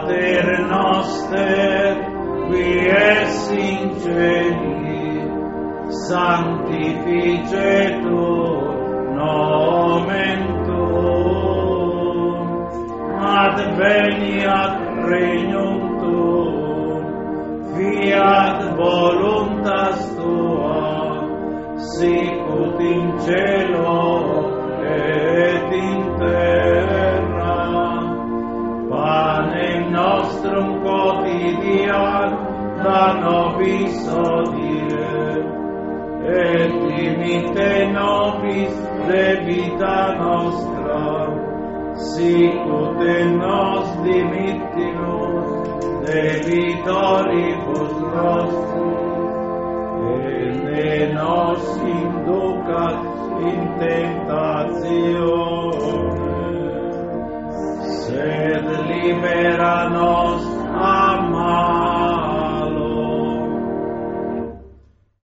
Pater noster, qui es in celi, sanctificetur nomen tuum, adveniat regnum tuum, fiat voluntas tua, sicut in cielo et in terra. Panem nostrum quotidianum da nobis hodie, et dimitte nobis debita nostra, sicut et nos dimittimus debitoribus nostris, et ne nos inducat in tentatione, sed libera nos